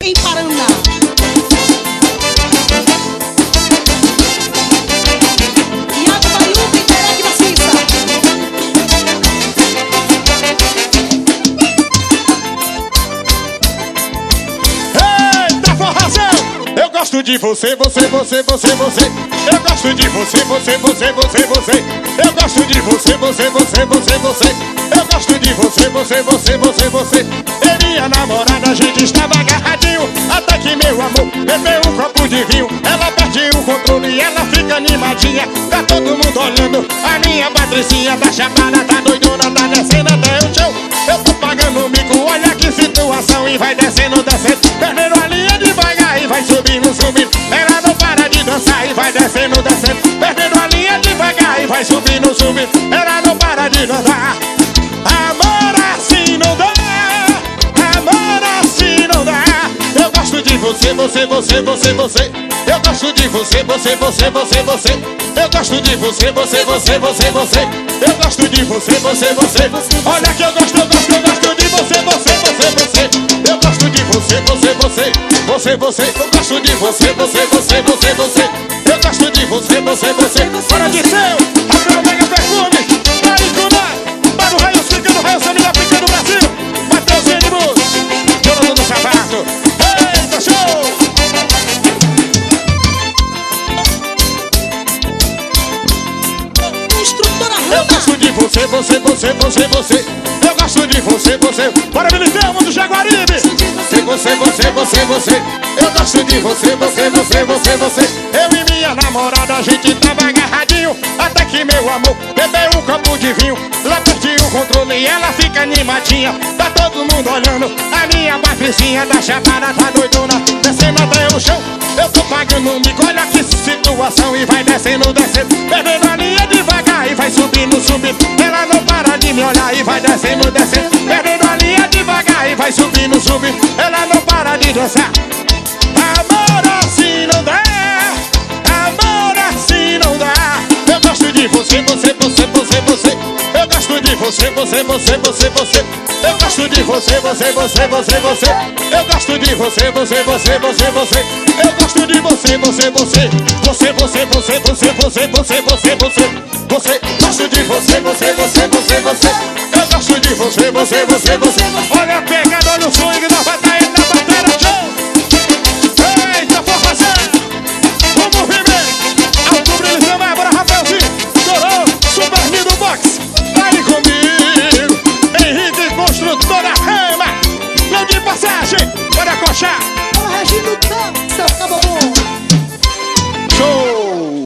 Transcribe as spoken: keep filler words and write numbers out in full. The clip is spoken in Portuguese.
em Paraná. Iago Baiuca e Derek Maciça. Eita, forrazão! Eu gosto de você, você, você, você, você. Eu gosto de você, você, você, você, você. Eu gosto de você, você, você, você, você. Eu gosto de você, você, você, você, você. Eu e minha namorada, a gente estava agarradinho, até que meu amor bebeu um copo de vinho. Ela perde o controle e ela fica animadinha. Tá todo mundo olhando, a minha Patricinha tá chapada, tá doidona, tá descendo até o chão. Eu tô pagando o mico, olha que situação. E vai descendo, descendo, perdendo a linha devagar. E vai subindo, subindo, ela não para de dançar. E vai descendo, descendo, perdendo a linha devagar. E vai subindo, subindo, ela não para de dançar. Amor assim não dá, amor assim não dá. Eu gosto de você, você, você, você, você. Eu gosto de você, você, você, você, você. Eu gosto de você, você, você, você, você. Eu gosto de você, você, você. Olha que eu gosto, eu gosto, eu gosto de você, você, você, você. Eu gosto de você, você, você, você, você. Eu gosto de você, você, você, você, você. Eu gosto de você, você, você. Bora de céu, Rafael Mega Perfume, Maricuna, para o Raio Fica no Raio Samila Fica no Brasil. Matheus Ânimos, Jonathan do Sapato. Eita, show! Eu gosto de você, você, você, você, você. Eu gosto de você, você. Bora, Militão, do Jaguaribe. Você, você, você, você, você. Eu gosto de você, você, você, você, você. Eu e minha namorada, a gente tava agarradinho, até que meu amor bebeu um copo de vinho. Lá perdi o controle e ela fica animadinha. Tá todo mundo olhando, a minha Patricinha tá chapada, tá doidona, descendo até o chão. Eu tô pagando um mico, olha que situação. E vai descendo, descendo, perdendo a linha devagar. E vai subindo, subindo, ela não para de me olhar. E vai descendo, descendo, perdendo a linha devagar. E vai subindo, subindo, ela não para de dançar. Amor assim não dá, amor assim não dá. Eu gosto de você, você, você, você, você. Eu gosto de você, você, você, você, você. Eu gosto de você, você, você, você, você. Eu gosto de você, você, você, você, você. Eu gosto de você, você, você. Você, você, você, você, você, você, você, você. Você, gosto de você, você, você, você, você. Eu gosto de você, você, você, você. Olha a pegada, olha o swing da batalha, da batalha, show!